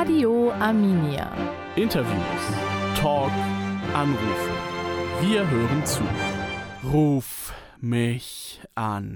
Radio Arminia. Interviews, Talk, Anrufe. Wir hören zu. Ruf mich an.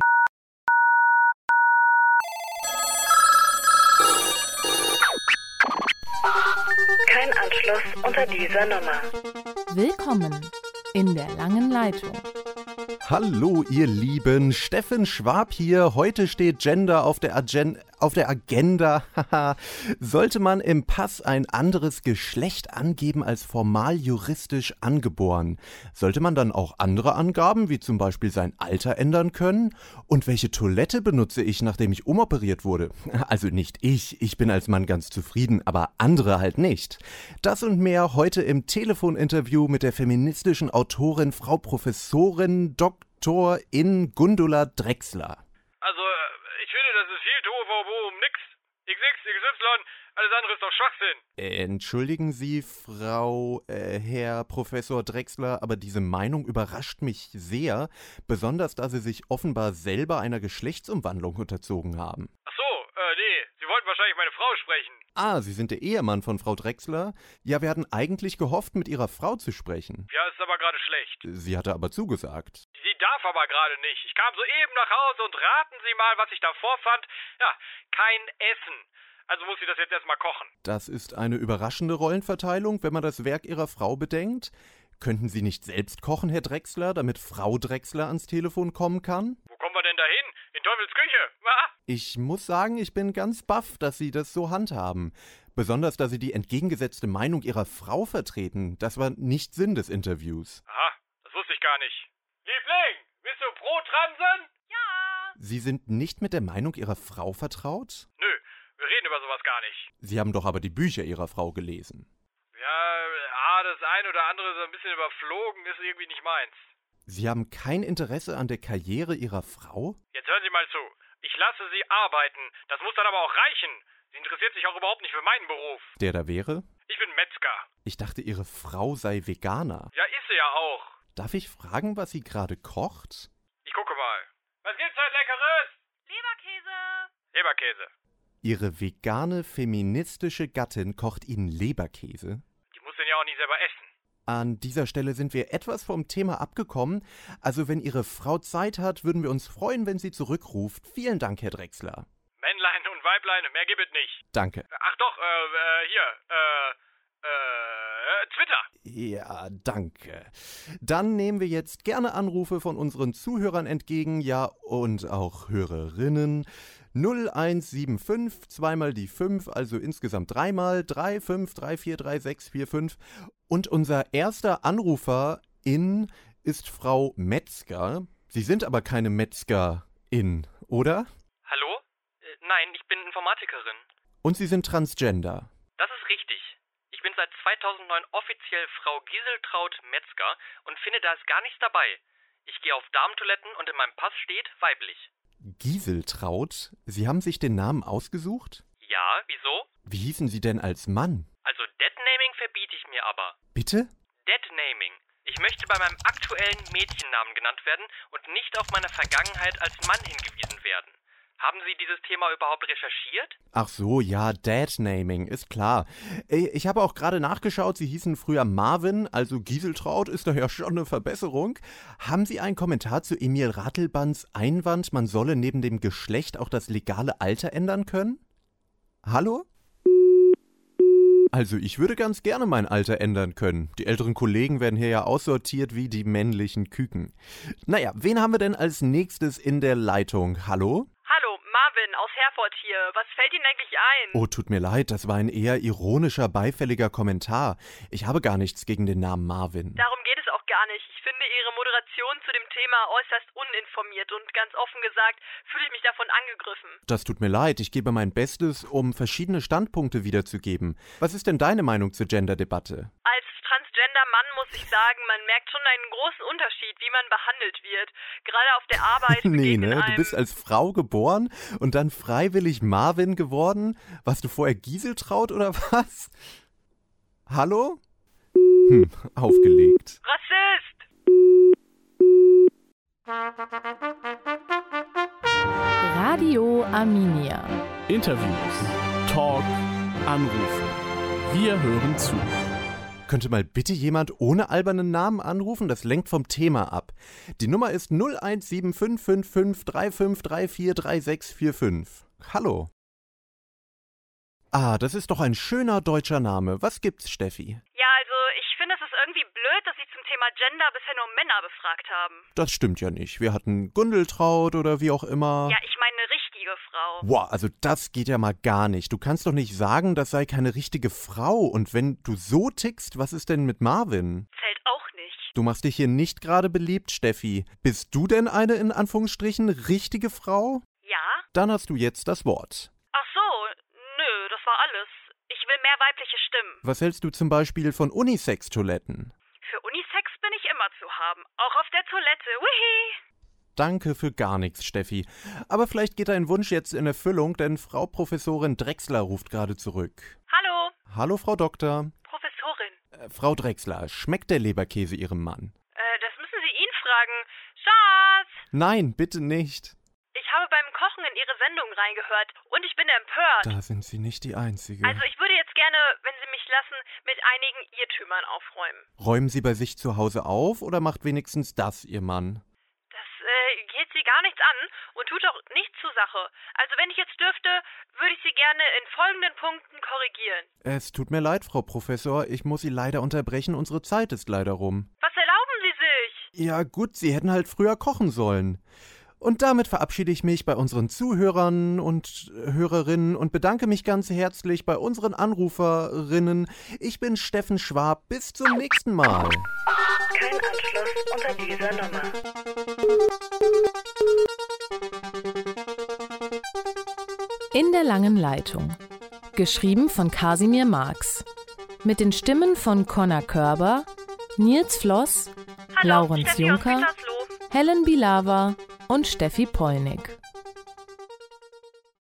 Kein Anschluss unter dieser Nummer. Willkommen in der langen Leitung. Hallo ihr Lieben, Steffen Schwab hier. Heute steht Gender auf der Agenda. Sollte man im Pass ein anderes Geschlecht angeben als formal juristisch angeboren? Sollte man dann auch andere Angaben, wie zum Beispiel sein Alter, ändern können? Und welche Toilette benutze ich, nachdem ich umoperiert wurde? Also nicht ich bin als Mann ganz zufrieden, aber andere halt nicht. Das und mehr heute im Telefoninterview mit der feministischen Autorin Frau Professorin Dr. Gundula Drechsler. Also, ich finde, das ist viel Tohuwabohu um nix. XY, alles andere ist doch Schwachsinn. Entschuldigen Sie, Herr Professor Drechsler, aber diese Meinung überrascht mich sehr, besonders da Sie sich offenbar selber einer Geschlechtsumwandlung unterzogen haben. Ach so, nee, Sie wollten wahrscheinlich meine Frau sprechen. Ah, Sie sind der Ehemann von Frau Drechsler? Ja, wir hatten eigentlich gehofft, mit Ihrer Frau zu sprechen. Ja, ist aber gerade schlecht. Sie hatte aber zugesagt. Sie darf aber gerade nicht. Ich kam soeben nach Hause und raten Sie mal, was ich da vorfand. Ja, kein Essen. Also muss sie das jetzt erstmal kochen. Das ist eine überraschende Rollenverteilung, wenn man das Werk Ihrer Frau bedenkt. Könnten Sie nicht selbst kochen, Herr Drechsler, damit Frau Drechsler ans Telefon kommen kann? Wo kommen wir denn da hin? In Teufels Küche? Ah? Ich muss sagen, ich bin ganz baff, dass Sie das so handhaben. Besonders, da Sie die entgegengesetzte Meinung Ihrer Frau vertreten. Das war nicht Sinn des Interviews. Aha, das wusste ich gar nicht. Liebling, bist du pro Transen? Ja. Sie sind nicht mit der Meinung Ihrer Frau vertraut? Nö, wir reden über sowas gar nicht. Sie haben doch aber die Bücher Ihrer Frau gelesen. Ja, das ein oder andere so ein bisschen überflogen ist irgendwie nicht meins. Sie haben kein Interesse an der Karriere Ihrer Frau? Jetzt hören Sie mal zu. Ich lasse Sie arbeiten. Das muss dann aber auch reichen. Sie interessiert sich auch überhaupt nicht für meinen Beruf. Der da wäre? Ich bin Metzger. Ich dachte, Ihre Frau sei Veganer. Ja, ist sie ja auch. Darf ich fragen, was sie gerade kocht? Ich gucke mal. Was gibt's heute Leckeres? Leberkäse. Ihre vegane, feministische Gattin kocht Ihnen Leberkäse? Die muss den ja auch nicht selber essen. An dieser Stelle sind wir etwas vom Thema abgekommen. Also wenn Ihre Frau Zeit hat, würden wir uns freuen, wenn sie zurückruft. Vielen Dank, Herr Drechsler. Männlein und Weiblein, mehr gibt es nicht. Danke. Ach doch, Twitter. Ja, danke. Dann nehmen wir jetzt gerne Anrufe von unseren Zuhörern entgegen, ja, und auch Hörerinnen. 0175, zweimal die 5, also insgesamt dreimal, 35343645. Und unser erster Anruferin ist Frau Metzger. Sie sind aber keine Metzgerin, oder? Hallo? Nein, ich bin Informatikerin. Und Sie sind Transgender. Das ist richtig. Ich bin seit 2009 offiziell Frau Gieseltraut Metzger und finde, da ist gar nichts dabei. Ich gehe auf Damentoiletten und in meinem Pass steht weiblich. Gieseltraut? Sie haben sich den Namen ausgesucht? Ja, wieso? Wie hießen Sie denn als Mann? Also Deadnaming verbiete ich mir aber. Bitte? Deadnaming. Ich möchte bei meinem aktuellen Mädchennamen genannt werden und nicht auf meine Vergangenheit als Mann hingewiesen werden. Haben Sie dieses Thema überhaupt recherchiert? Ach so, ja, Dadnaming, ist klar. Ich habe auch gerade nachgeschaut, Sie hießen früher Marvin, also Gieseltraut ist daher schon eine Verbesserung. Haben Sie einen Kommentar zu Emil Ratelbands Einwand, man solle neben dem Geschlecht auch das legale Alter ändern können? Hallo? Also ich würde ganz gerne mein Alter ändern können. Die älteren Kollegen werden hier ja aussortiert wie die männlichen Küken. Naja, wen haben wir denn als nächstes in der Leitung? Hallo? Hallo, Marvin aus Herford hier. Was fällt Ihnen eigentlich ein? Oh, tut mir leid, das war ein eher ironischer, beifälliger Kommentar. Ich habe gar nichts gegen den Namen Marvin. Darum geht es auch gar nicht. Ich finde Ihre Moderation zu dem Thema äußerst uninformiert und ganz offen gesagt fühle ich mich davon angegriffen. Das tut mir leid, ich gebe mein Bestes, um verschiedene Standpunkte wiederzugeben. Was ist denn deine Meinung zur Genderdebatte? Als Transgender-Mann muss ich sagen, man merkt schon einen großen Unterschied, wie man behandelt wird. Gerade auf der Arbeit. Nee, ne? Du bist als Frau geboren und dann freiwillig Marvin geworden? Warst du vorher Gieseltraut oder was? Hallo? Aufgelegt. Rassist! Radio Arminia. Interviews, Talk, Anrufe. Wir hören zu. Könnte mal bitte jemand ohne albernen Namen anrufen? Das lenkt vom Thema ab. Die Nummer ist 017555 3534 3645. Hallo. Ah, das ist doch ein schöner deutscher Name. Was gibt's, Steffi? Ja, also ich finde, es ist irgendwie blöd, dass Sie zum Thema Gender bisher nur Männer befragt haben. Das stimmt ja nicht. Wir hatten Gundeltraut oder wie auch immer. Ja, ich meine eine richtige Frau. Boah, also das geht ja mal gar nicht. Du kannst doch nicht sagen, das sei keine richtige Frau. Und wenn du so tickst, was ist denn mit Marvin? Zählt auch nicht. Du machst dich hier nicht gerade beliebt, Steffi. Bist du denn eine, in Anführungsstrichen, richtige Frau? Ja? Dann hast du jetzt das Wort. Ach so, nö, das war alles. Ich will mehr weibliche Stimmen. Was hältst du zum Beispiel von Unisex-Toiletten? Für Unisex bin ich immer zu haben. Auch auf der Toilette. Wihi! Danke für gar nichts, Steffi. Aber vielleicht geht dein Wunsch jetzt in Erfüllung, denn Frau Professorin Drechsler ruft gerade zurück. Hallo? Hallo, Frau Doktor. Professorin. Frau Drechsler, schmeckt der Leberkäse Ihrem Mann? Das müssen Sie ihn fragen. Schatz! Nein, bitte nicht. Ich habe beim Kochen in Ihre Sendung reingehört und ich bin empört. Da sind Sie nicht die Einzige. Also ich würde jetzt gerne, wenn Sie mich lassen, mit einigen Irrtümern aufräumen. Räumen Sie bei sich zu Hause auf oder macht wenigstens das Ihr Mann? Das geht Sie gar nichts an und tut auch nichts zur Sache. Also wenn ich jetzt dürfte, würde ich Sie gerne in folgenden Punkten korrigieren. Es tut mir leid, Frau Professor, ich muss Sie leider unterbrechen, unsere Zeit ist leider rum. Was erlauben Sie sich? Ja gut, Sie hätten halt früher kochen sollen. Und damit verabschiede ich mich bei unseren Zuhörern und Hörerinnen und bedanke mich ganz herzlich bei unseren Anruferinnen. Ich bin Steffen Schwab. Bis zum nächsten Mal. Kein Anschluss unter dieser Nummer. In der langen Leitung. Geschrieben von Kasimir Marx. Mit den Stimmen von Connor Körber, Nils Floss, Hallo, Laurenz Steffi aus Juncker, Gütersloh. Helen Bilava und Steffi Polnick.